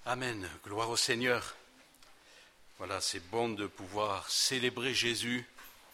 Amen, gloire au Seigneur. Voilà, c'est bon de pouvoir célébrer Jésus.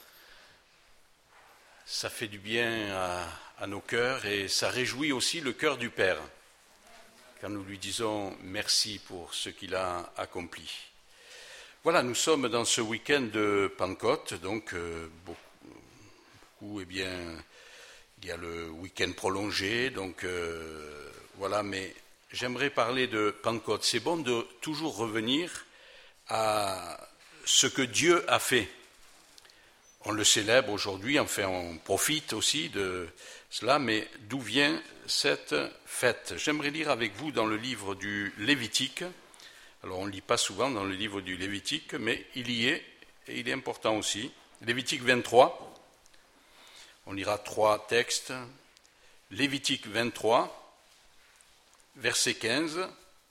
Ça fait du bien à nos cœurs et ça réjouit aussi le cœur du Père, quand nous lui disons merci pour ce qu'il a accompli. Voilà, nous sommes dans ce week-end de Pentecôte, donc beaucoup, il y a le week-end prolongé, donc voilà, mais j'aimerais parler de Pentecôte. C'est bon de toujours revenir à ce que Dieu a fait. On le célèbre aujourd'hui, enfin on profite aussi de cela, mais d'où vient cette fête? J'aimerais lire avec vous dans le livre du Lévitique. Alors on ne lit pas souvent dans le livre du Lévitique, mais il y est, et il est important aussi. Lévitique 23, on lira 3 textes. Lévitique 23, verset 15.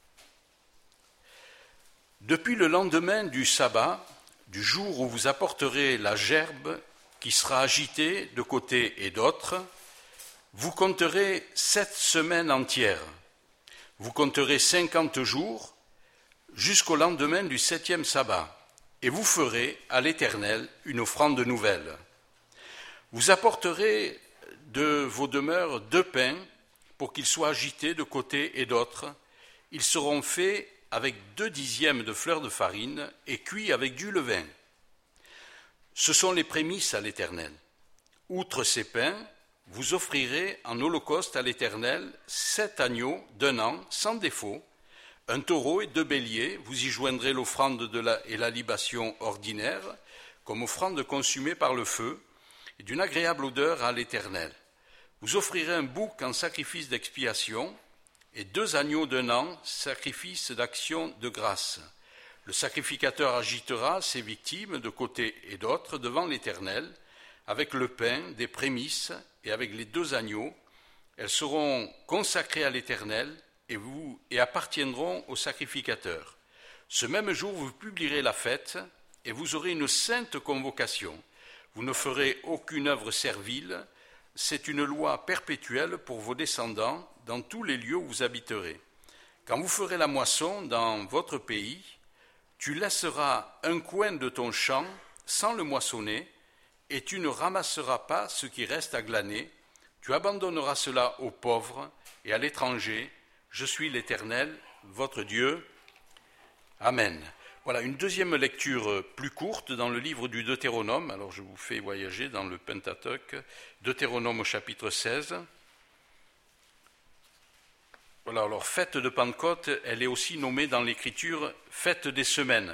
Depuis le lendemain du sabbat, du jour où vous apporterez la gerbe qui sera agitée de côté et d'autre, vous compterez 7 semaines entières. Vous compterez 50 jours jusqu'au lendemain du 7e sabbat, et vous ferez à l'Éternel une offrande nouvelle. Vous apporterez de vos demeures 2 pains pour qu'ils soient agités de côté et d'autre. Ils seront faits avec 2 dixièmes de fleur de farine et cuits avec du levain. Ce sont les prémices à l'Éternel. Outre ces pains, vous offrirez en holocauste à l'Éternel 7 agneaux d'1 an sans défaut, un taureau et 2 béliers. Vous y joindrez l'offrande et la libation ordinaire, comme offrande consumée par le feu, et d'une agréable odeur à l'Éternel. Vous offrirez un bouc en sacrifice d'expiation, et 2 agneaux d'1 an, sacrifice d'action de grâce. Le sacrificateur agitera ses victimes de côté et d'autre devant l'Éternel, avec le pain des prémices et avec les 2 agneaux. Elles seront consacrées à l'Éternel et appartiendront au sacrificateur. Ce même jour, vous publierez la fête et vous aurez une sainte convocation. Vous ne ferez aucune œuvre servile. C'est une loi perpétuelle pour vos descendants dans tous les lieux où vous habiterez. Quand vous ferez la moisson dans votre pays, tu laisseras un coin de ton champ sans le moissonner, et tu ne ramasseras pas ce qui reste à glaner. Tu abandonneras cela aux pauvres et à l'étranger. Je suis l'Éternel, votre Dieu. Amen. Voilà, une deuxième lecture plus courte dans le livre du Deutéronome. Alors je vous fais voyager dans le Pentateuque. Deutéronome au chapitre 16. Voilà, alors fête de Pentecôte, elle est aussi nommée dans l'Écriture fête des semaines.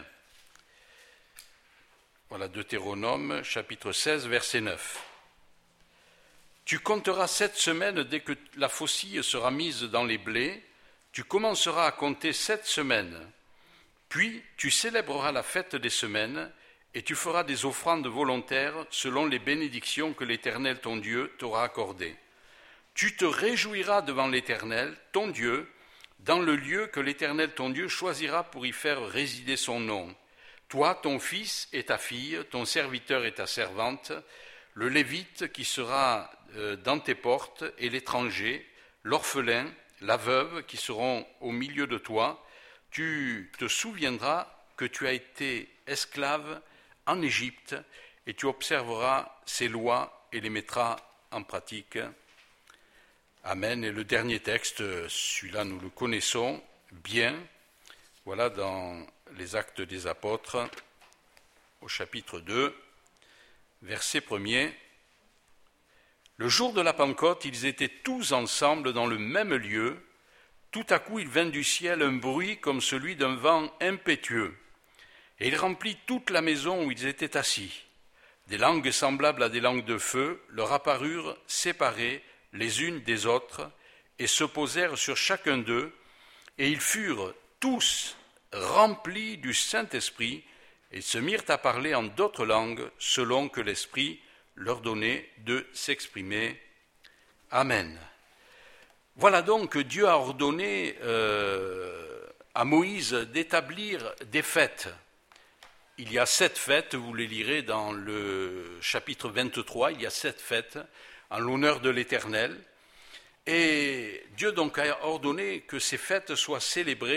Voilà, Deutéronome chapitre 16, verset 9. Tu compteras 7 semaines dès que la faucille sera mise dans les blés. Tu commenceras à compter 7 semaines. Puis tu célébreras la fête des semaines et tu feras des offrandes volontaires selon les bénédictions que l'Éternel ton Dieu t'aura accordées. Tu te réjouiras devant l'Éternel ton Dieu dans le lieu que l'Éternel ton Dieu choisira pour y faire résider son nom. Toi, ton fils et ta fille, ton serviteur et ta servante, le Lévite qui sera dans tes portes et l'étranger, l'orphelin, la veuve qui seront au milieu de toi. Tu te souviendras que tu as été esclave en Égypte et tu observeras ces lois et les mettras en pratique. Amen. Et le dernier texte, celui-là nous le connaissons bien. Voilà dans les Actes des Apôtres, au chapitre 2, verset 1er. Le jour de la Pentecôte, ils étaient tous ensemble dans le même lieu. Tout à coup, il vint du ciel un bruit comme celui d'un vent impétueux, et il remplit toute la maison où ils étaient assis. Des langues semblables à des langues de feu leur apparurent séparées les unes des autres, et se posèrent sur chacun d'eux, et ils furent tous remplis du Saint-Esprit, et se mirent à parler en d'autres langues, selon que l'Esprit leur donnait de s'exprimer. Amen. Voilà donc que Dieu a ordonné à Moïse d'établir des fêtes. Il y a 7 fêtes, vous les lirez dans le chapitre 23, il y a 7 fêtes en l'honneur de l'Éternel. Et Dieu donc a ordonné que ces fêtes soient célébrées,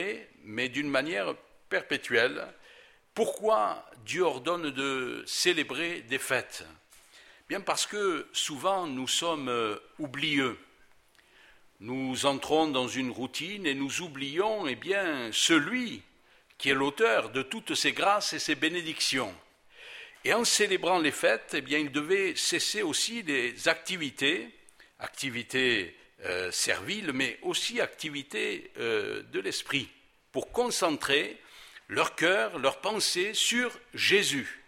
mais d'une manière perpétuelle. Pourquoi Dieu ordonne de célébrer des fêtes ? Bien parce que souvent nous sommes oublieux. Nous entrons dans une routine et nous oublions celui qui est l'auteur de toutes ces grâces et ces bénédictions. Et en célébrant les fêtes, il devait cesser aussi des activités serviles, mais aussi activités de l'esprit, pour concentrer leur cœur, leur pensée sur Jésus.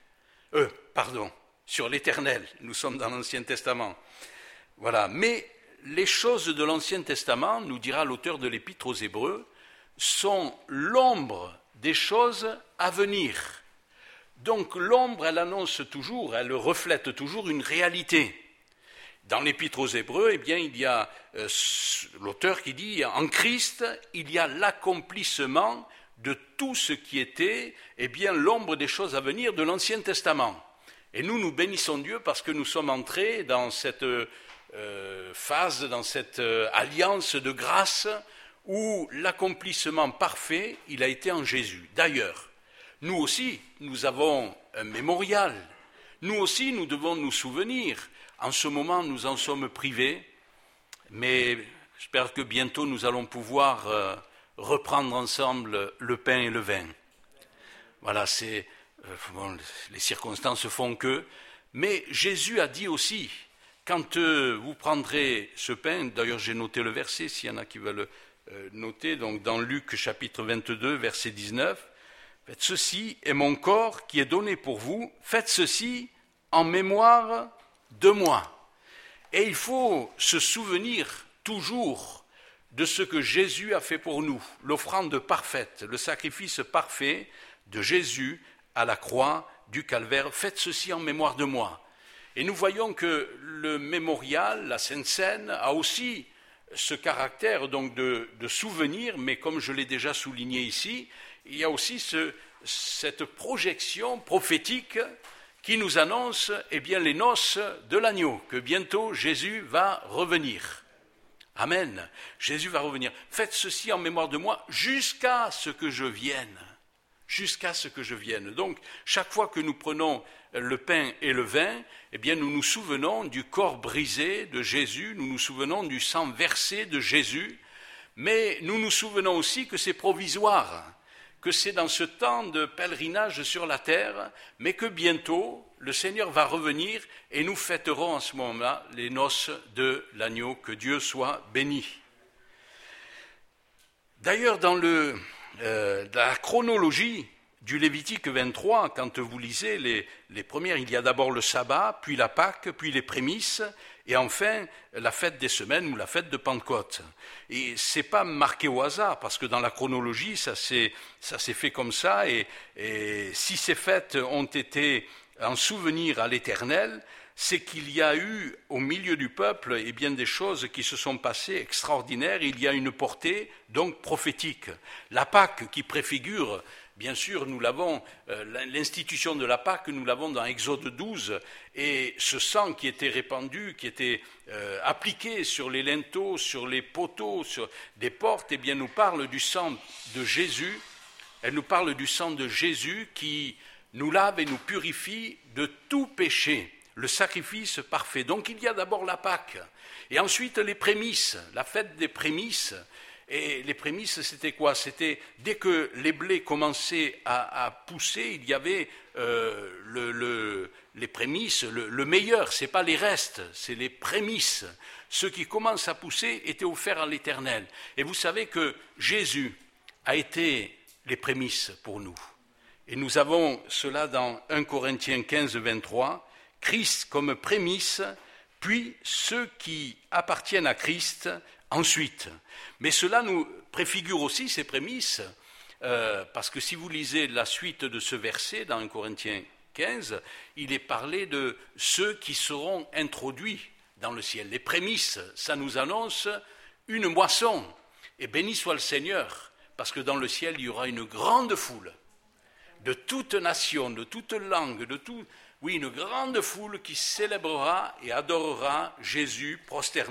Sur l'Éternel. Nous sommes dans l'Ancien Testament. Voilà. Mais les choses de l'Ancien Testament, nous dira l'auteur de l'Épître aux Hébreux, sont l'ombre des choses à venir. Donc l'ombre, elle annonce toujours, elle reflète toujours une réalité. Dans l'Épître aux Hébreux, il y a l'auteur qui dit « En Christ, il y a l'accomplissement de tout ce qui était l'ombre des choses à venir de l'Ancien Testament. » Et nous bénissons Dieu parce que nous sommes entrés dans cette phase, dans cette alliance de grâce où l'accomplissement parfait, il a été en Jésus. D'ailleurs, nous aussi, nous avons un mémorial. Nous aussi, nous devons nous souvenir. En ce moment, nous en sommes privés, mais j'espère que bientôt nous allons pouvoir reprendre ensemble le pain et le vin. Voilà, les circonstances font que. Mais Jésus a dit aussi, quand vous prendrez ce pain, d'ailleurs j'ai noté le verset, s'il y en a qui veulent noter, donc dans Luc chapitre 22, verset 19, « Faites ceci est mon corps qui est donné pour vous, faites ceci en mémoire de moi. » Et il faut se souvenir toujours de ce que Jésus a fait pour nous, l'offrande parfaite, le sacrifice parfait de Jésus à la croix du Calvaire. Faites ceci en mémoire de moi. Et nous voyons que le mémorial, la Sainte Seine, a aussi ce caractère donc de souvenir, mais comme je l'ai déjà souligné ici, il y a aussi cette projection prophétique qui nous annonce les noces de l'agneau, que bientôt Jésus va revenir. Amen. Jésus va revenir. Faites ceci en mémoire de moi jusqu'à ce que je vienne. Jusqu'à ce que je vienne. Donc, chaque fois que nous prenons le pain et le vin, nous nous souvenons du corps brisé de Jésus, nous nous souvenons du sang versé de Jésus, mais nous nous souvenons aussi que c'est provisoire, que c'est dans ce temps de pèlerinage sur la terre, mais que bientôt le Seigneur va revenir et nous fêterons en ce moment-là les noces de l'agneau. Que Dieu soit béni. D'ailleurs, dans la chronologie du Lévitique 23, quand vous lisez les premières, il y a d'abord le sabbat, puis la Pâque, puis les prémices, et enfin la fête des semaines ou la fête de Pentecôte. Et c'est pas marqué au hasard, parce que dans la chronologie, ça s'est fait comme ça, et si ces fêtes ont été en souvenir à l'Éternel, c'est qu'il y a eu au milieu du peuple des choses qui se sont passées extraordinaires. Il y a une portée donc prophétique. La Pâque qui préfigure, bien sûr, nous l'avons, l'institution de la Pâque, nous l'avons dans Exode 12, et ce sang qui était répandu, qui était appliqué sur les linteaux, sur les poteaux, sur des portes, nous parle du sang de Jésus. Elle nous parle du sang de Jésus qui nous lave et nous purifie de tout péché. Le sacrifice parfait. Donc il y a d'abord la Pâque, et ensuite les prémices, la fête des prémices. Et les prémices, c'était quoi ? C'était dès que les blés commençaient à pousser, il y avait les prémices, le meilleur, c'est pas les restes, c'est les prémices. Ceux qui commencent à pousser étaient offerts à l'Éternel. Et vous savez que Jésus a été les prémices pour nous. Et nous avons cela dans 1 Corinthiens 15, 23. Christ comme prémisse, puis ceux qui appartiennent à Christ ensuite. Mais cela nous préfigure aussi ces prémices, parce que si vous lisez la suite de ce verset dans 1 Corinthiens 15, il est parlé de ceux qui seront introduits dans le ciel. Les prémices, ça nous annonce une moisson. Et béni soit le Seigneur, parce que dans le ciel, il y aura une grande foule de toute nation, de toute langue, une grande foule qui célébrera et adorera Jésus prosterné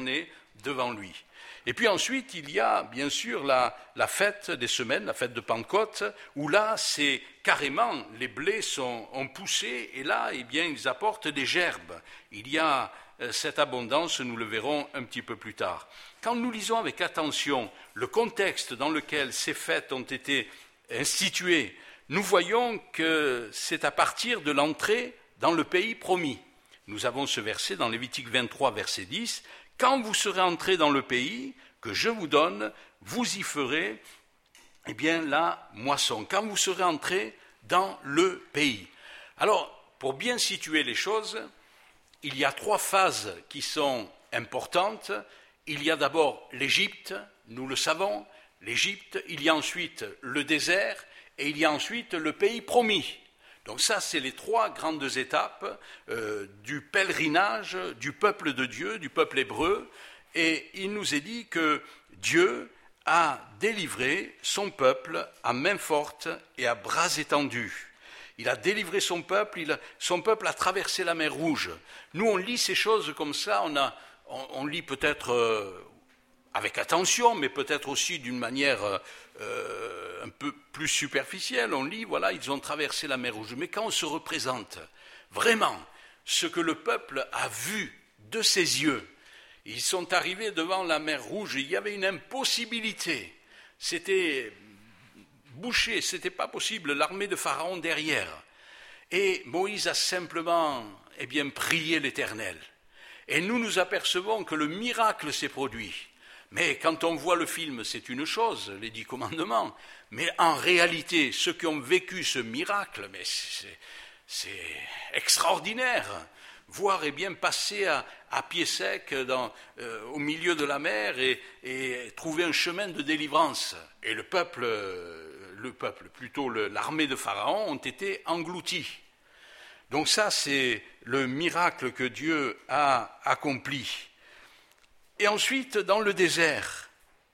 devant lui. Et puis ensuite, il y a bien sûr la fête des semaines, la fête de Pentecôte, où là, c'est carrément, les blés ont poussé, et là, eh bien, ils apportent des gerbes. Il y a cette abondance, nous le verrons un petit peu plus tard. Quand nous lisons avec attention le contexte dans lequel ces fêtes ont été instituées, nous voyons que c'est à partir de l'entrée dans le pays promis. Nous avons ce verset dans Lévitique 23, verset 10, « Quand vous serez entrés dans le pays que je vous donne, vous y ferez eh bien, la moisson. » Quand vous serez entrés dans le pays. Alors, pour bien situer les choses, il y a 3 phases qui sont importantes. Il y a d'abord l'Égypte, nous le savons, l'Égypte, il y a ensuite le désert et il y a ensuite le pays promis. Donc ça, c'est les 3 grandes étapes du pèlerinage du peuple de Dieu, du peuple hébreu. Et il nous est dit que Dieu a délivré son peuple à main forte et à bras étendus. Il a délivré son peuple a traversé la mer Rouge. Nous, on lit ces choses comme ça, on lit peut-être avec attention, mais peut-être aussi d'une manière un peu plus superficielle. On lit, voilà, ils ont traversé la mer Rouge. Mais quand on se représente vraiment ce que le peuple a vu de ses yeux, ils sont arrivés devant la mer Rouge, il y avait une impossibilité. C'était bouché, c'était pas possible, l'armée de Pharaon derrière. Et Moïse a simplement, prié l'Éternel. Et nous nous apercevons que le miracle s'est produit. Mais quand on voit le film, c'est une chose, les 10 commandements. Mais en réalité, ceux qui ont vécu ce miracle, mais c'est extraordinaire. Voir passer à pied sec au milieu de la mer et trouver un chemin de délivrance. Et l'armée de Pharaon ont été engloutis. Donc ça, c'est le miracle que Dieu a accompli. Et ensuite, dans le désert,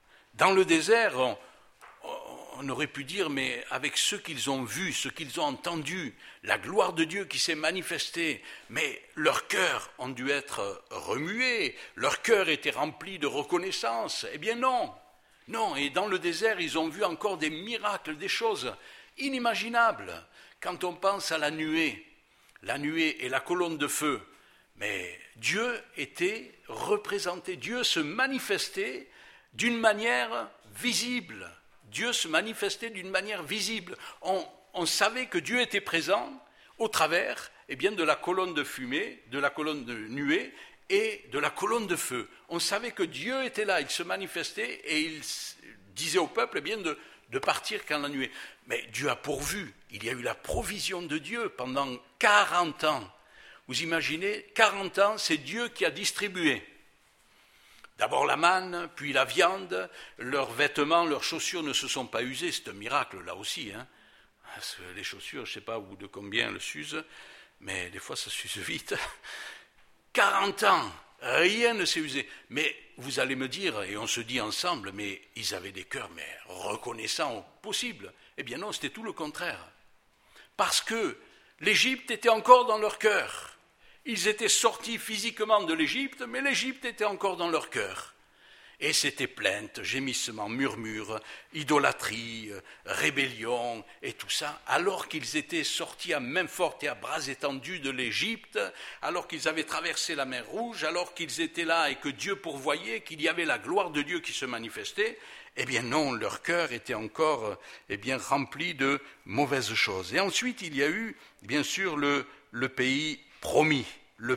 on aurait pu dire, mais avec ce qu'ils ont vu, ce qu'ils ont entendu, la gloire de Dieu qui s'est manifestée, mais leur cœur ont dû être remué, leur cœur était rempli de reconnaissance. Eh bien non, et dans le désert, ils ont vu encore des miracles, des choses inimaginables. Quand on pense à la nuée et la colonne de feu, mais Dieu était représenté, Dieu se manifestait d'une manière visible. Dieu se manifestait d'une manière visible. On savait que Dieu était présent au travers de la colonne de fumée, de la colonne de nuée et de la colonne de feu. On savait que Dieu était là, il se manifestait et il disait au peuple de partir quand la nuée. Mais Dieu a pourvu, il y a eu la provision de Dieu pendant 40 ans. Vous imaginez, 40 ans, c'est Dieu qui a distribué. D'abord la manne, puis la viande, leurs vêtements, leurs chaussures ne se sont pas usées, c'est un miracle là aussi. Parce que les chaussures, je ne sais pas ou de combien elles s'usent, mais des fois ça s'use vite. 40 ans, rien ne s'est usé. Mais vous allez me dire, et on se dit ensemble, mais ils avaient des cœurs reconnaissants au possible. Eh bien non, c'était tout le contraire. Parce que l'Égypte était encore dans leur cœur. Ils étaient sortis physiquement de l'Égypte, mais l'Égypte était encore dans leur cœur. Et c'était plainte, gémissement, murmure, idolâtrie, rébellion et tout ça, alors qu'ils étaient sortis à main forte et à bras étendus de l'Égypte, alors qu'ils avaient traversé la mer Rouge, alors qu'ils étaient là et que Dieu pourvoyait, qu'il y avait la gloire de Dieu qui se manifestait. Eh bien non, leur cœur était encore rempli de mauvaises choses. Et ensuite, il y a eu, bien sûr, le pays promis,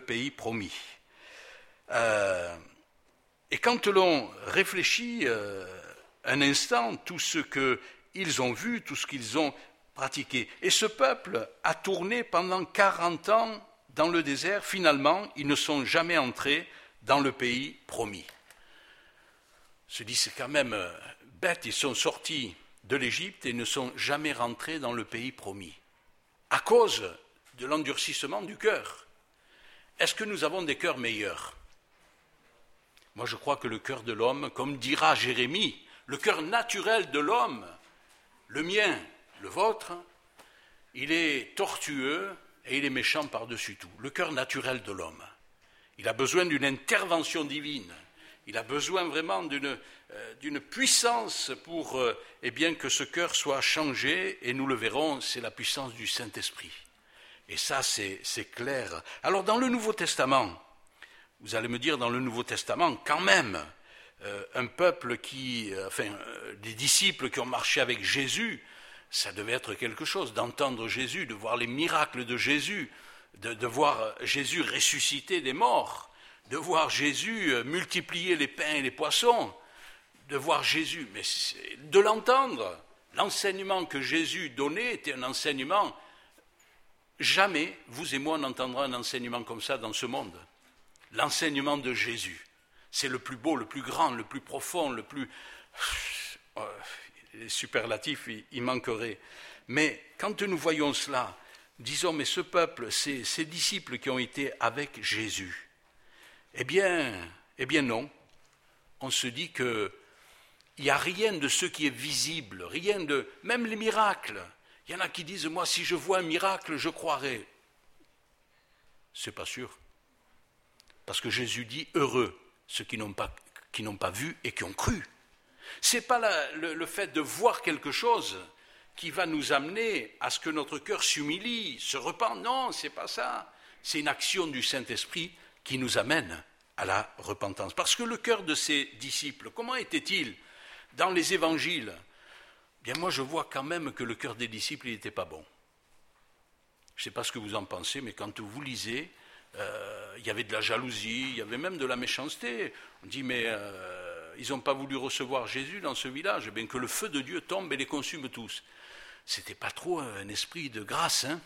Et quand l'on réfléchit un instant, tout ce qu'ils ont vu, tout ce qu'ils ont pratiqué, et ce peuple a tourné pendant 40 ans dans le désert, finalement, ils ne sont jamais entrés dans le pays promis. On se dit, c'est quand même bête, ils sont sortis de l'Égypte et ne sont jamais rentrés dans le pays promis, à cause de l'endurcissement du cœur. Est-ce que nous avons des cœurs meilleurs ? Moi, je crois que le cœur de l'homme, comme dira Jérémie, le cœur naturel de l'homme, le mien, le vôtre, il est tortueux et il est méchant par-dessus tout. Le cœur naturel de l'homme. Il a besoin d'une intervention divine. Il a besoin vraiment d'une puissance pour que ce cœur soit changé, et nous le verrons, c'est la puissance du Saint-Esprit. Et ça, c'est clair. Alors, dans le Nouveau Testament, vous allez me dire, dans le Nouveau Testament, quand même, un peuple des disciples qui ont marché avec Jésus, ça devait être quelque chose, d'entendre Jésus, de voir les miracles de Jésus, de voir Jésus ressusciter des morts, de voir Jésus multiplier les pains et les poissons, de voir Jésus, mais de l'entendre. L'enseignement que Jésus donnait était un enseignement, jamais vous et moi n'entendrons un enseignement comme ça dans ce monde. L'enseignement de Jésus, c'est le plus beau, le plus grand, le plus profond, le plus... Les superlatifs, il manquerait. Mais quand nous voyons cela, disons, mais ce peuple, ces disciples qui ont été avec Jésus, eh bien non. On se dit qu'il n'y a rien de ce qui est visible, même les miracles. Il y en a qui disent, moi, si je vois un miracle, je croirai. C'est pas sûr. Parce que Jésus dit, heureux ceux qui n'ont pas vu et qui ont cru. C'est pas le fait de voir quelque chose qui va nous amener à ce que notre cœur s'humilie, se repente. Non, c'est pas ça. C'est une action du Saint-Esprit qui nous amène à la repentance. Parce que le cœur de ces disciples, comment était-il dans les évangiles? Bien, moi, je vois quand même que le cœur des disciples, il n'était pas bon. Je ne sais pas ce que vous en pensez, mais quand vous lisez, il y avait de la jalousie, il y avait même de la méchanceté. On dit, mais ils n'ont pas voulu recevoir Jésus dans ce village, eh bien que le feu de Dieu tombe et les consume tous. C'était pas trop un esprit de grâce, hein?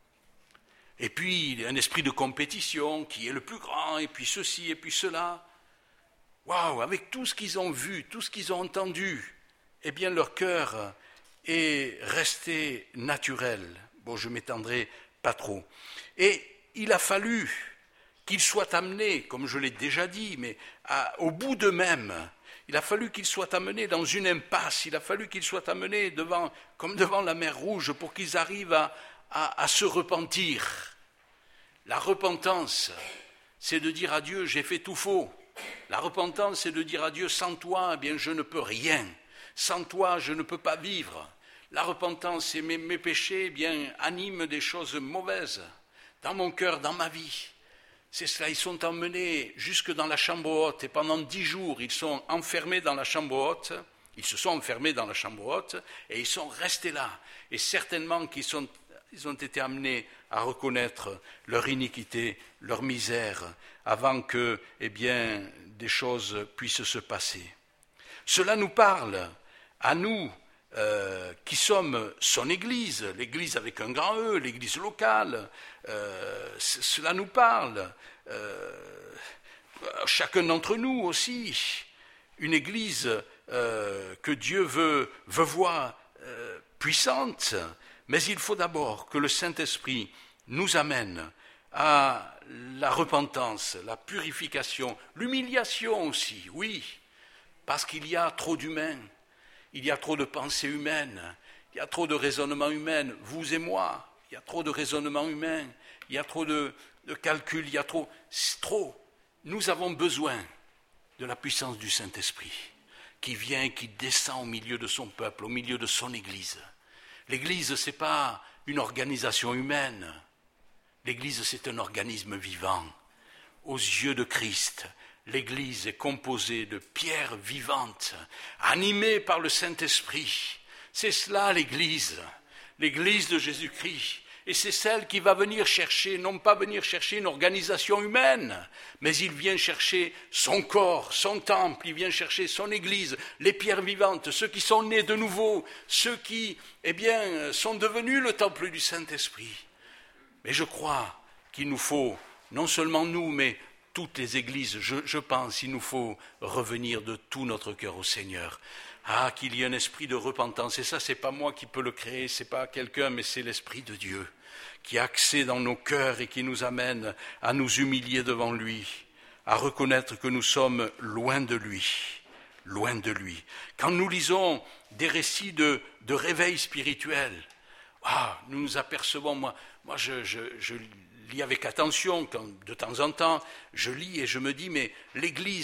Et puis, un esprit de compétition, qui est le plus grand, et puis ceci, et puis cela. Waouh, avec tout ce qu'ils ont vu, tout ce qu'ils ont entendu, eh bien, leur cœur est resté naturel. Bon, je ne m'étendrai pas trop. Et il a fallu qu'ils soient amenés, comme je l'ai déjà dit, mais au bout d'eux-mêmes. Il a fallu qu'ils soient amenés dans une impasse, il a fallu qu'ils soient amenés comme devant la mer Rouge pour qu'ils arrivent à se repentir. La repentance, c'est de dire à Dieu, j'ai fait tout faux. La repentance, c'est de dire à Dieu, sans toi, eh bien, je ne peux rien. Sans toi, je ne peux pas vivre. La repentance, c'est mes péchés, eh bien, animent des choses mauvaises dans mon cœur, dans ma vie. C'est cela, ils sont emmenés jusque dans la chambre haute, et pendant 10 jours, ils sont enfermés dans la chambre haute. Ils se sont enfermés dans la chambre haute, et ils sont restés là. Et certainement qu'ils ont été amenés à reconnaître leur iniquité, leur misère, avant que, eh bien, des choses puissent se passer. Cela nous parle, à nous, qui sommes son Église, l'Église avec un grand E, l'Église locale, cela nous parle, chacun d'entre nous aussi, une Église que Dieu veut voir puissante, mais il faut d'abord que le Saint-Esprit nous amène à la repentance, la purification, l'humiliation aussi, oui, parce qu'il y a trop d'humains. Il y a trop de pensées humaines, il y a trop de raisonnements humains, vous et moi, il y a trop de raisonnements humains, il y a trop de calculs, c'est trop. Nous avons besoin de la puissance du Saint-Esprit qui vient, qui descend au milieu de son peuple, au milieu de son Église. L'Église, ce n'est pas une organisation humaine, l'Église, c'est un organisme vivant, aux yeux de Christ. L'Église est composée de pierres vivantes, animées par le Saint-Esprit. C'est cela l'Église de Jésus-Christ. Et c'est celle qui va venir chercher, non pas venir chercher une organisation humaine, mais il vient chercher son corps, son temple, il vient chercher son Église, les pierres vivantes, ceux qui sont nés de nouveau, ceux qui, eh bien, sont devenus le temple du Saint-Esprit. Mais je crois qu'il nous faut, non seulement nous, mais toutes les églises, je pense, il nous faut revenir de tout notre cœur au Seigneur. Ah, qu'il y ait un esprit de repentance. Et ça, c'est pas moi qui peux le créer, c'est pas quelqu'un, mais c'est l'Esprit de Dieu qui est axé dans nos cœurs et qui nous amène à nous humilier devant lui, à reconnaître que nous sommes loin de lui, loin de lui. Quand nous lisons des récits de réveil spirituel, nous nous apercevons, moi je lis avec attention, quand de temps en temps, je lis et je me dis, mais l'Église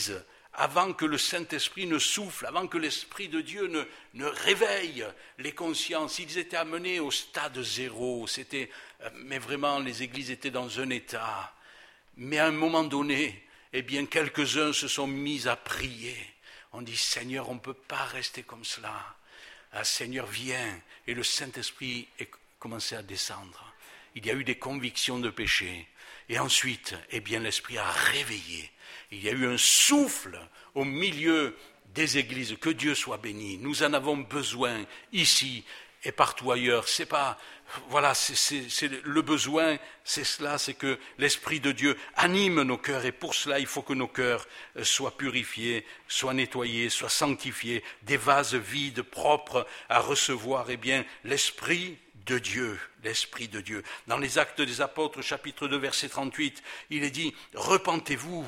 avant que le Saint-Esprit ne souffle, avant que l'Esprit de Dieu ne réveille les consciences. Ils étaient amenés au stade zéro, mais vraiment les églises étaient dans un état. Mais à un moment donné, eh bien, quelques-uns se sont mis à prier. On dit, Seigneur, on ne peut pas rester comme cela. Ah, Seigneur, viens. Et le Saint-Esprit est commencé à descendre. Il y a eu des convictions de péché. Et ensuite, eh bien, l'Esprit a réveillé. Il y a eu un souffle au milieu des églises. Que Dieu soit béni. Nous en avons besoin ici et partout ailleurs. C'est pas, voilà, c'est le besoin, c'est cela, c'est que l'Esprit de Dieu anime nos cœurs. Et pour cela, il faut que nos cœurs soient purifiés, soient nettoyés, soient sanctifiés, des vases vides, propres à recevoir, eh bien, l'Esprit de Dieu, l'Esprit de Dieu. Dans les Actes des Apôtres, chapitre 2, verset 38, il est dit, repentez-vous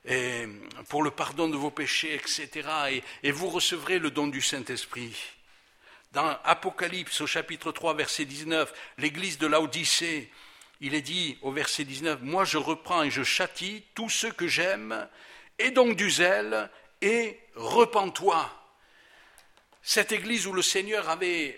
pour le pardon de vos péchés, etc. Et vous recevrez le don du Saint-Esprit. Dans Apocalypse, au chapitre 3, verset 19, l'église de Laodicée, il est dit au verset 19, « Moi je reprends et je châtie tous ceux que j'aime, et donc du zèle, et repens-toi. » Cette église où le Seigneur avait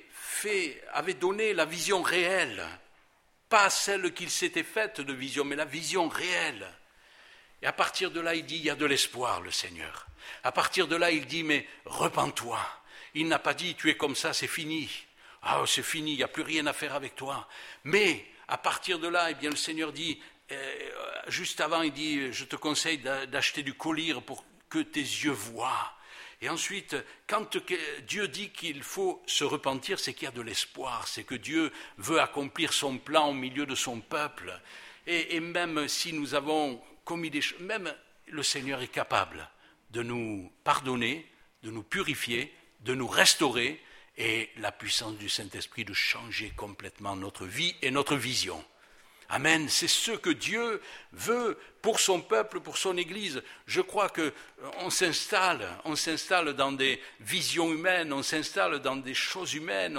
donné la vision réelle, pas celle qu'il s'était faite de vision, mais la vision réelle. Et à partir de là, il dit, il y a de l'espoir, le Seigneur. À partir de là, il dit, mais repens-toi. Il n'a pas dit, tu es comme ça, c'est fini. Ah, c'est fini, il n'y a plus rien à faire avec toi. Mais à partir de là, eh bien, le Seigneur dit, juste avant, il dit, je te conseille d'acheter du collyre pour que tes yeux voient. Et ensuite, quand Dieu dit qu'il faut se repentir, c'est qu'il y a de l'espoir, c'est que Dieu veut accomplir son plan au milieu de son peuple. Et même si nous avons commis des choses, même le Seigneur est capable de nous pardonner, de nous purifier, de nous restaurer, et la puissance du Saint-Esprit de changer complètement notre vie et notre vision. Amen, c'est ce que Dieu veut pour son peuple, pour son Église. Je crois qu'on s'installe dans des visions humaines, on s'installe dans des choses humaines,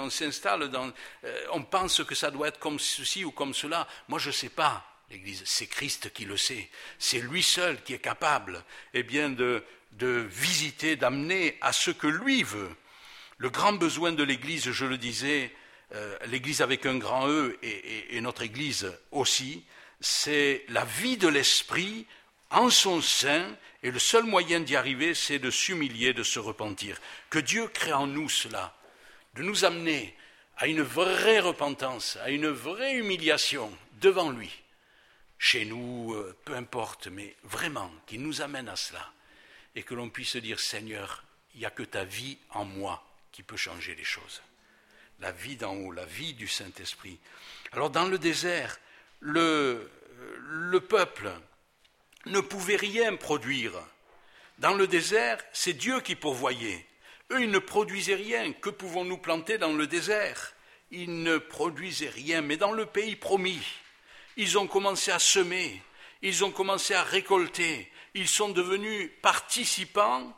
on pense que ça doit être comme ceci ou comme cela. Moi, je ne sais pas, l'Église, c'est Christ qui le sait. C'est lui seul qui est capable, eh bien, de visiter, d'amener à ce que lui veut. Le grand besoin de l'Église, je le disais, l'Église avec un grand E et notre Église aussi, c'est la vie de l'Esprit en son sein, et le seul moyen d'y arriver, c'est de s'humilier, de se repentir. Que Dieu crée en nous cela, de nous amener à une vraie repentance, à une vraie humiliation devant lui. Chez nous, peu importe, mais vraiment, qu'il nous amène à cela, et que l'on puisse dire, Seigneur, il n'y a que ta vie en moi qui peut changer les choses. La vie d'en haut, la vie du Saint-Esprit. Alors dans le désert, le peuple ne pouvait rien produire. Dans le désert, c'est Dieu qui pourvoyait. Eux, ils ne produisaient rien. Que pouvons-nous planter dans le désert? Ils ne produisaient rien. Mais dans le pays promis, ils ont commencé à semer, ils ont commencé à récolter. Ils sont devenus participants,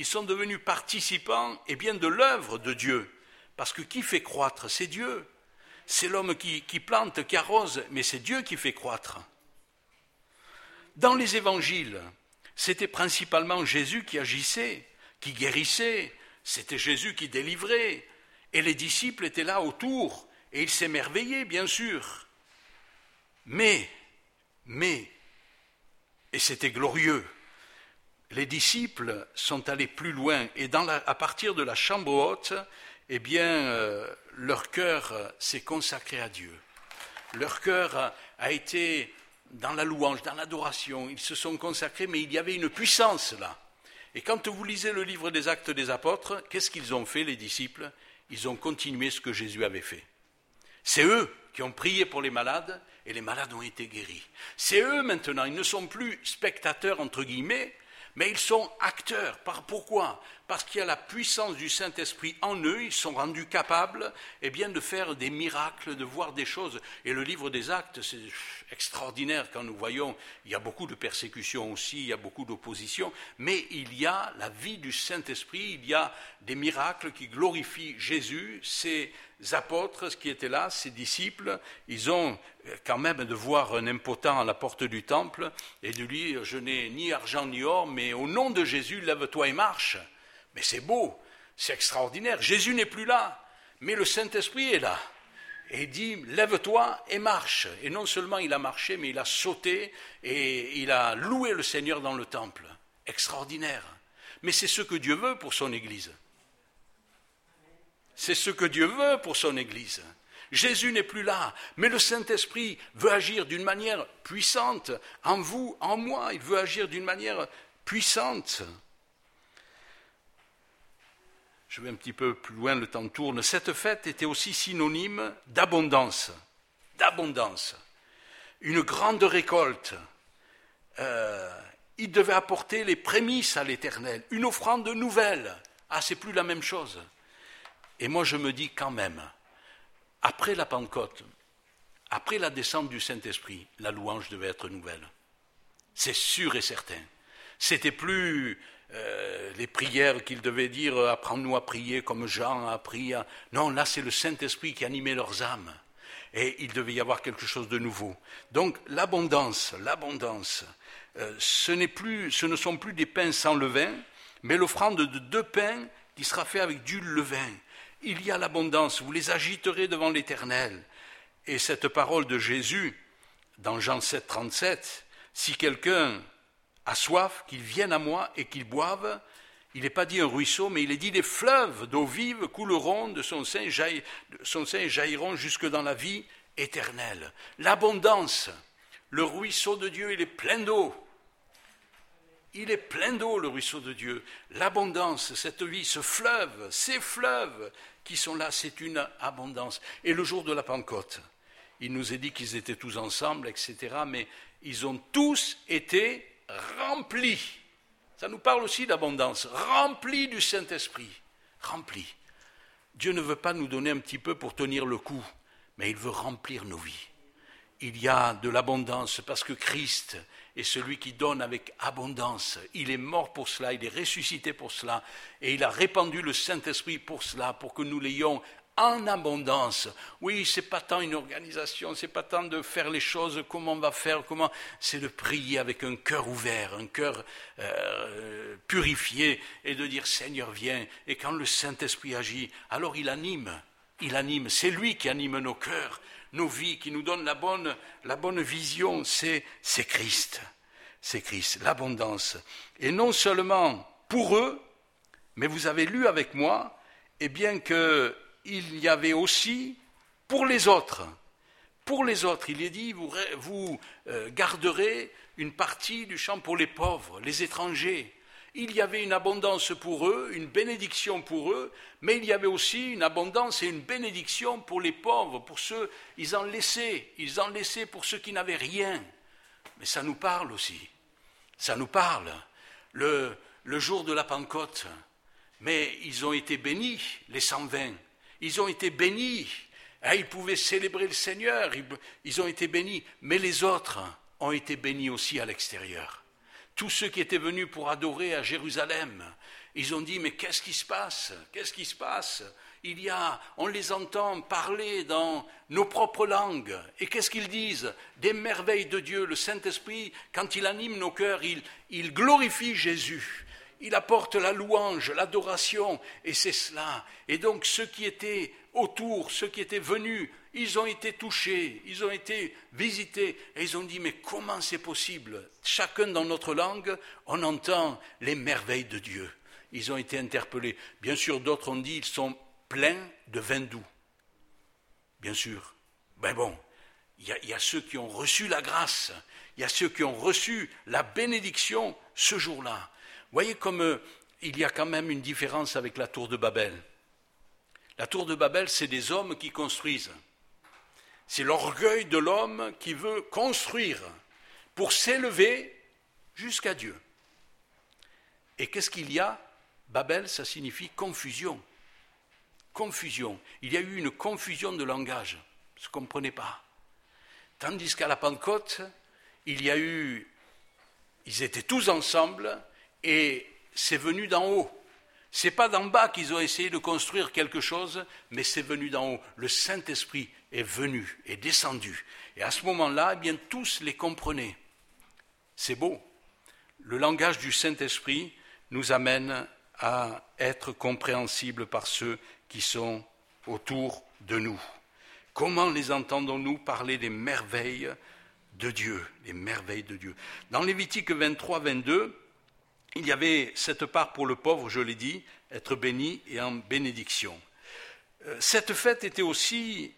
eh bien, de l'œuvre de Dieu. Parce que qui fait croître? C'est Dieu. C'est l'homme qui plante, qui arrose, mais c'est Dieu qui fait croître. Dans les évangiles, c'était principalement Jésus qui agissait, qui guérissait, c'était Jésus qui délivrait. Et les disciples étaient là autour, et ils s'émerveillaient, bien sûr. Mais, et c'était glorieux, les disciples sont allés plus loin, et à partir de la chambre haute, eh bien, leur cœur s'est consacré à Dieu. Leur cœur a été dans la louange, dans l'adoration. Ils se sont consacrés, mais il y avait une puissance là. Et quand vous lisez le livre des Actes des Apôtres, qu'est-ce qu'ils ont fait, les disciples? Ils ont continué ce que Jésus avait fait. C'est eux qui ont prié pour les malades, et les malades ont été guéris. C'est eux maintenant, ils ne sont plus spectateurs, entre guillemets, mais ils sont acteurs. Pourquoi? Parce qu'il y a la puissance du Saint-Esprit en eux, ils sont rendus capables de faire des miracles, de voir des choses. Et le livre des Actes, c'est extraordinaire quand nous voyons, il y a beaucoup de persécutions aussi, il y a beaucoup d'opposition, mais il y a la vie du Saint-Esprit, il y a des miracles qui glorifient Jésus. Ces apôtres qui étaient là, ces disciples, ils ont quand même de voir un impotent à la porte du temple et de lui dire, je n'ai ni argent ni or, mais au nom de Jésus, lève-toi et marche. Mais c'est beau, c'est extraordinaire. Jésus n'est plus là, mais le Saint-Esprit est là. Et il dit, lève-toi et marche. Et non seulement il a marché, mais il a sauté et il a loué le Seigneur dans le temple. Extraordinaire. Mais c'est ce que Dieu veut pour son Église. C'est ce que Dieu veut pour son Église. Jésus n'est plus là, mais le Saint-Esprit veut agir d'une manière puissante en vous, en moi. Il veut agir d'une manière puissante. Je vais un petit peu plus loin, le temps tourne. Cette fête était aussi synonyme d'abondance. D'abondance. Une grande récolte. Il devait apporter les prémices à l'Éternel, une offrande nouvelle. Ah, c'est plus la même chose. Et moi, je me dis quand même, après la Pentecôte, après la descente du Saint-Esprit, la louange devait être nouvelle. C'est sûr et certain. C'était plus les prières qu'il devait dire, apprends-nous à prier comme Jean a appris. Non, là, c'est le Saint-Esprit qui animait leurs âmes. Et il devait y avoir quelque chose de nouveau. Donc, l'abondance, ce ne sont plus des pains sans levain, mais l'offrande de 2 pains qui sera fait avec du levain. Il y a l'abondance, vous les agiterez devant l'Éternel. Et cette parole de Jésus, dans Jean 7, 37, si quelqu'un a soif, qu'il vienne à moi et qu'il boive, il n'est pas dit un ruisseau, mais il est dit des fleuves d'eau vive couleront de son sein et jailliront jusque dans la vie éternelle. L'abondance, le ruisseau de Dieu, il est plein d'eau. Il est plein d'eau, le ruisseau de Dieu. L'abondance, cette vie, ce fleuve, ces fleuves qui sont là, c'est une abondance. Et le jour de la Pentecôte, il nous est dit qu'ils étaient tous ensemble, etc., mais ils ont tous été remplis. Ça nous parle aussi d'abondance. Remplis du Saint-Esprit. Remplis. Dieu ne veut pas nous donner un petit peu pour tenir le coup, mais il veut remplir nos vies. Il y a de l'abondance parce que Christ est celui qui donne avec abondance. Il est mort pour cela, il est ressuscité pour cela, et il a répandu le Saint-Esprit pour cela, pour que nous l'ayons en abondance. Oui, c'est pas tant une organisation, c'est pas tant de faire les choses, comment on va faire, c'est de prier avec un cœur ouvert, un cœur purifié, et de dire Seigneur viens, et quand le Saint-Esprit agit, alors il anime, c'est lui qui anime nos cœurs, nos vies, qui nous donne la bonne vision, c'est Christ, l'abondance. Et non seulement pour eux, mais vous avez lu avec moi, et bien que il y avait aussi pour les autres. Pour les autres, il est dit, vous garderez une partie du champ pour les pauvres, les étrangers. Il y avait une abondance pour eux, une bénédiction pour eux, mais il y avait aussi une abondance et une bénédiction pour les pauvres, pour ceux, ils en laissaient pour ceux qui n'avaient rien. Mais ça nous parle aussi, ça nous parle. Le jour de la Pentecôte, mais ils ont été bénis, les 120. Ils ont été bénis, ils pouvaient célébrer le Seigneur, ils ont été bénis, mais les autres ont été bénis aussi à l'extérieur. Tous ceux qui étaient venus pour adorer à Jérusalem, ils ont dit, mais qu'est-ce qui se passe ? On les entend parler dans nos propres langues, et qu'est-ce qu'ils disent ? Des merveilles de Dieu, le Saint-Esprit, quand il anime nos cœurs, il glorifie Jésus. Il apporte la louange, l'adoration, et c'est cela. Et donc ceux qui étaient autour, ceux qui étaient venus, ils ont été touchés, ils ont été visités, et ils ont dit, mais comment c'est possible ? Chacun dans notre langue, on entend les merveilles de Dieu. Ils ont été interpellés. Bien sûr, d'autres ont dit, ils sont pleins de vin doux. Bien sûr. Ben bon, il y a ceux qui ont reçu la grâce, il y a ceux qui ont reçu la bénédiction ce jour-là. Vous voyez comme il y a quand même une différence avec la tour de Babel. La tour de Babel, c'est des hommes qui construisent. C'est l'orgueil de l'homme qui veut construire pour s'élever jusqu'à Dieu. Et qu'est-ce qu'il y a ? Babel, ça signifie confusion. Confusion. Il y a eu une confusion de langage. Ils ne se comprenaient pas. Tandis qu'à la Pentecôte, ils étaient tous ensemble et c'est venu d'en haut. Ce n'est pas d'en bas qu'ils ont essayé de construire quelque chose, mais c'est venu d'en haut. Le Saint-Esprit est venu, est descendu. Et à ce moment-là, eh bien, tous les comprenaient. C'est beau. Le langage du Saint-Esprit nous amène à être compréhensibles par ceux qui sont autour de nous. Comment les entendons-nous parler des merveilles de Dieu, les merveilles de Dieu. Dans Lévitique 23, 22, il y avait cette part pour le pauvre, je l'ai dit, être béni et en bénédiction. Cette fête était aussi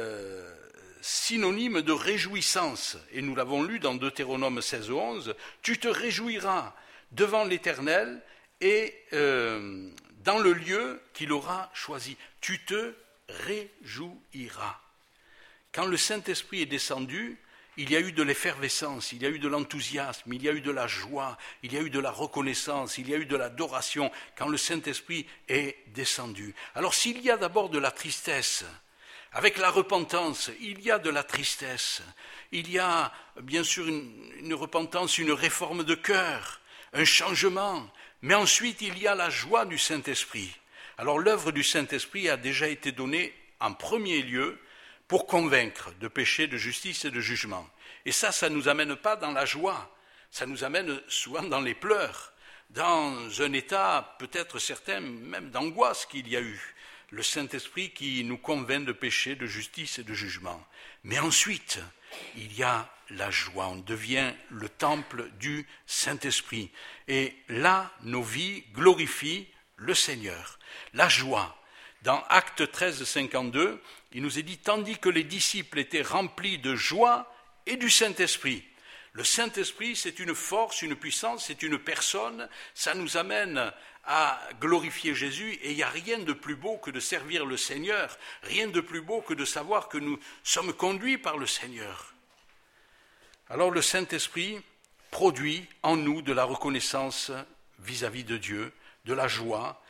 synonyme de réjouissance, et nous l'avons lu dans Deutéronome 16, 11, « Tu te réjouiras devant l'Éternel et dans le lieu qu'il aura choisi. Tu te réjouiras. » Quand le Saint-Esprit est descendu, il y a eu de l'effervescence, il y a eu de l'enthousiasme, il y a eu de la joie, il y a eu de la reconnaissance, il y a eu de l'adoration quand le Saint-Esprit est descendu. Alors s'il y a d'abord de la tristesse, avec la repentance, il y a de la tristesse, il y a bien sûr une repentance, une réforme de cœur, un changement, mais ensuite il y a la joie du Saint-Esprit. Alors l'œuvre du Saint-Esprit a déjà été donnée en premier lieu pour convaincre de péché, de justice et de jugement. Et ça ne nous amène pas dans la joie, ça nous amène souvent dans les pleurs, dans un état peut-être certain même d'angoisse qu'il y a eu. Le Saint-Esprit qui nous convainc de péché, de justice et de jugement. Mais ensuite, il y a la joie, on devient le temple du Saint-Esprit. Et là, nos vies glorifient le Seigneur. La joie. Dans Actes 13, 52, il nous est dit « Tandis que les disciples étaient remplis de joie et du Saint-Esprit ». Le Saint-Esprit, c'est une force, une puissance, c'est une personne, ça nous amène à glorifier Jésus, et il n'y a rien de plus beau que de servir le Seigneur, rien de plus beau que de savoir que nous sommes conduits par le Seigneur. Alors le Saint-Esprit produit en nous de la reconnaissance vis-à-vis de Dieu, de la joie,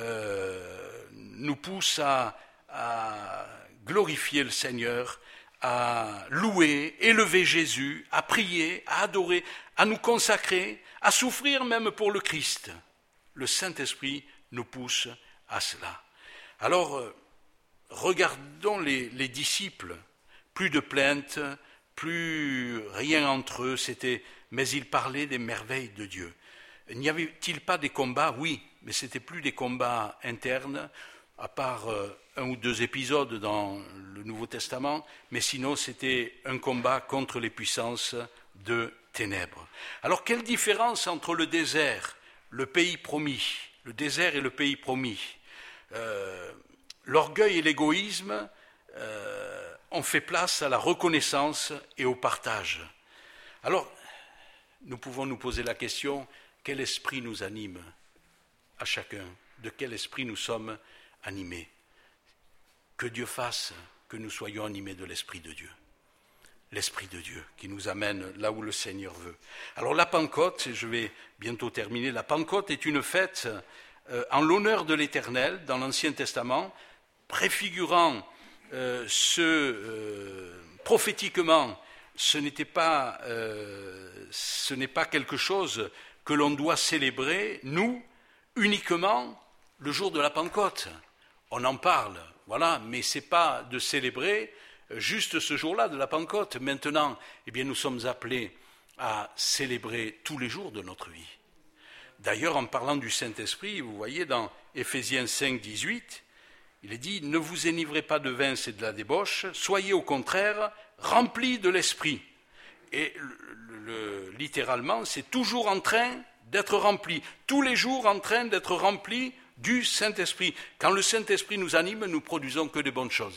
nous pousse à glorifier le Seigneur, à louer, élever Jésus, à prier, à adorer, à nous consacrer, à souffrir même pour le Christ. Le Saint-Esprit nous pousse à cela. Alors, regardons les disciples, plus de plaintes, plus rien entre eux, mais ils parlaient des merveilles de Dieu. N'y avait-il pas des combats? Oui, mais ce n'étaient plus des combats internes, à part un ou deux épisodes dans le Nouveau Testament, mais sinon c'était un combat contre les puissances de ténèbres. Alors quelle différence entre le désert, le pays promis, le désert et le pays promis? L'orgueil et l'égoïsme ont fait place à la reconnaissance et au partage. Alors, nous pouvons nous poser la question, quel esprit nous anime à chacun? De quel esprit nous sommes animés? Que Dieu fasse que nous soyons animés de l'Esprit de Dieu. L'Esprit de Dieu qui nous amène là où le Seigneur veut. Alors la Pentecôte, je vais bientôt terminer, la Pentecôte est une fête en l'honneur de l'Éternel dans l'Ancien Testament, préfigurant prophétiquement, ce n'est pas quelque chose que l'on doit célébrer, nous, uniquement le jour de la Pentecôte. On en parle, voilà, mais ce n'est pas de célébrer juste ce jour-là de la Pentecôte. Maintenant, eh bien, nous sommes appelés à célébrer tous les jours de notre vie. D'ailleurs, en parlant du Saint-Esprit, vous voyez dans Éphésiens 5, 18, il est dit « Ne vous enivrez pas de vin, c'est de la débauche, soyez au contraire remplis de l'Esprit ». Et littéralement, c'est toujours en train d'être rempli, tous les jours en train d'être rempli du Saint-Esprit. Quand le Saint-Esprit nous anime, nous produisons que des bonnes choses.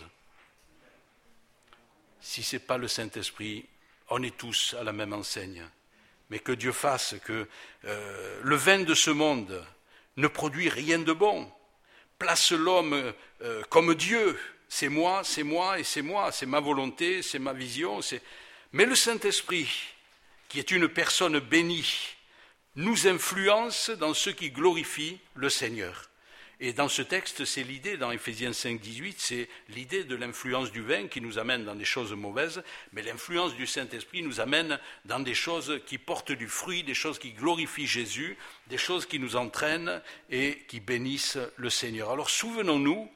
Si ce n'est pas le Saint-Esprit, on est tous à la même enseigne. Mais que Dieu fasse que le vin de ce monde ne produit rien de bon. Place l'homme comme Dieu. C'est moi et c'est moi. C'est ma volonté, c'est ma vision. Mais le Saint-Esprit, qui est une personne bénie, nous influence dans ce qui glorifie le Seigneur. Et dans ce texte, c'est l'idée, dans Éphésiens 5, 18, c'est l'idée de l'influence du vin qui nous amène dans des choses mauvaises, mais l'influence du Saint-Esprit nous amène dans des choses qui portent du fruit, des choses qui glorifient Jésus, des choses qui nous entraînent et qui bénissent le Seigneur. Alors souvenons-nous,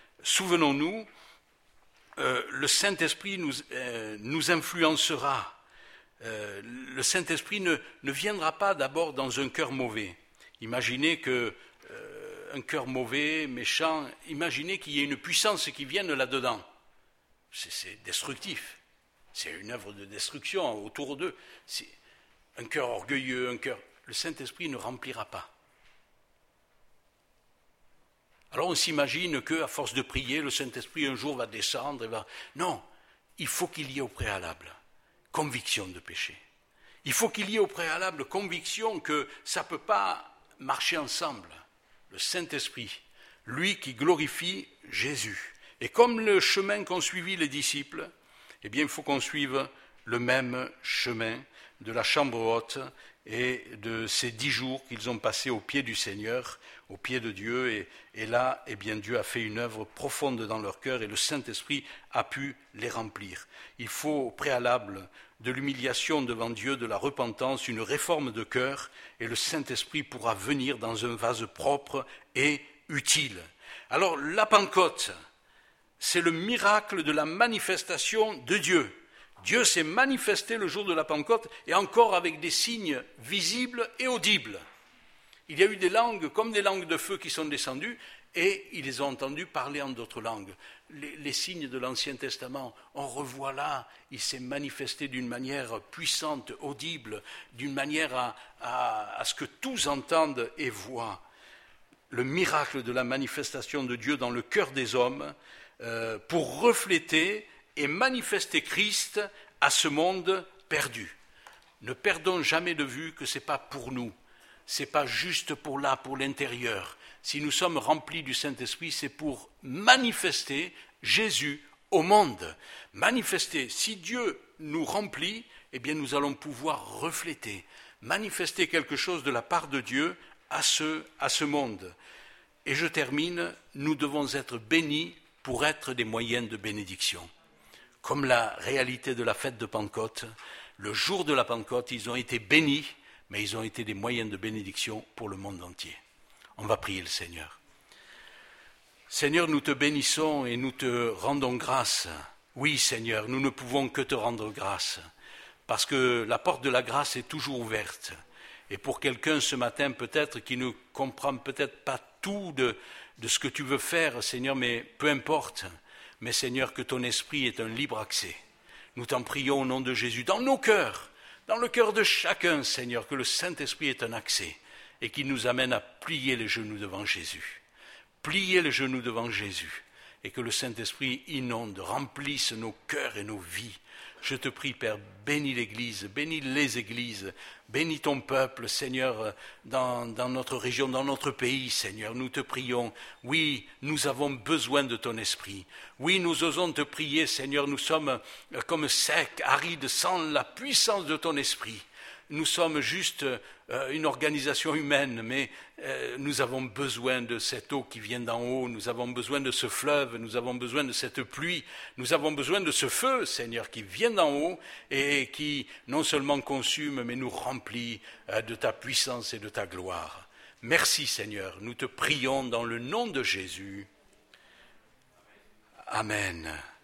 le Saint-Esprit nous influencera. Le Saint-Esprit ne viendra pas d'abord dans un cœur mauvais. Imaginez un cœur mauvais, méchant, imaginez qu'il y ait une puissance qui vienne là-dedans. C'est destructif. C'est une œuvre de destruction autour d'eux. C'est un cœur orgueilleux, le Saint-Esprit ne remplira pas. Alors on s'imagine qu'à force de prier, le Saint-Esprit un jour va descendre et va... Non, il faut qu'il y ait au préalable conviction de péché. Il faut qu'il y ait au préalable conviction que ça ne peut pas marcher ensemble. Le Saint-Esprit, lui qui glorifie Jésus. Et comme le chemin qu'ont suivi les disciples, eh bien il faut qu'on suive le même chemin de la chambre haute et de ces 10 jours qu'ils ont passés au pied du Seigneur, au pied de Dieu. Et là, eh bien Dieu a fait une œuvre profonde dans leur cœur et le Saint-Esprit a pu les remplir. Il faut au préalable de l'humiliation devant Dieu, de la repentance, une réforme de cœur, et le Saint-Esprit pourra venir dans un vase propre et utile. Alors, la Pentecôte, c'est le miracle de la manifestation de Dieu. Dieu s'est manifesté le jour de la Pentecôte, et encore avec des signes visibles et audibles. Il y a eu des langues, comme des langues de feu qui sont descendues, et ils les ont entendus parler en d'autres langues. Les signes de l'Ancien Testament, on revoit là, il s'est manifesté d'une manière puissante, audible, d'une manière à ce que tous entendent et voient. Le miracle de la manifestation de Dieu dans le cœur des hommes pour refléter et manifester Christ à ce monde perdu. Ne perdons jamais de vue que ce n'est pas pour nous, ce n'est pas juste pour l'intérieur. Si nous sommes remplis du Saint-Esprit, c'est pour manifester Jésus au monde. Manifester. Si Dieu nous remplit, eh bien nous allons pouvoir refléter, manifester quelque chose de la part de Dieu à ce monde. Et je termine, nous devons être bénis pour être des moyens de bénédiction. Comme la réalité de la fête de Pentecôte, le jour de la Pentecôte, ils ont été bénis, mais ils ont été des moyens de bénédiction pour le monde entier. On va prier le Seigneur. Seigneur, nous te bénissons et nous te rendons grâce. Oui, Seigneur, nous ne pouvons que te rendre grâce, parce que la porte de la grâce est toujours ouverte. Et pour quelqu'un ce matin, peut-être, qui ne comprend peut-être pas tout de ce que tu veux faire, Seigneur, mais peu importe. Mais Seigneur, que ton esprit ait un libre accès. Nous t'en prions au nom de Jésus, dans nos cœurs, dans le cœur de chacun, Seigneur, que le Saint-Esprit ait un accès et qu'il nous amène à plier les genoux devant Jésus. Plier les genoux devant Jésus et que le Saint-Esprit inonde, remplisse nos cœurs et nos vies. Je te prie, Père, bénis l'Église, bénis les Églises, bénis ton peuple, Seigneur, dans notre région, dans notre pays, Seigneur. Nous te prions. Oui, nous avons besoin de ton esprit. Oui, nous osons te prier, Seigneur. Nous sommes comme secs, arides, sans la puissance de ton esprit. Nous sommes juste une organisation humaine, mais nous avons besoin de cette eau qui vient d'en haut, nous avons besoin de ce fleuve, nous avons besoin de cette pluie, nous avons besoin de ce feu, Seigneur, qui vient d'en haut et qui non seulement consume, mais nous remplit de ta puissance et de ta gloire. Merci, Seigneur, nous te prions dans le nom de Jésus. Amen.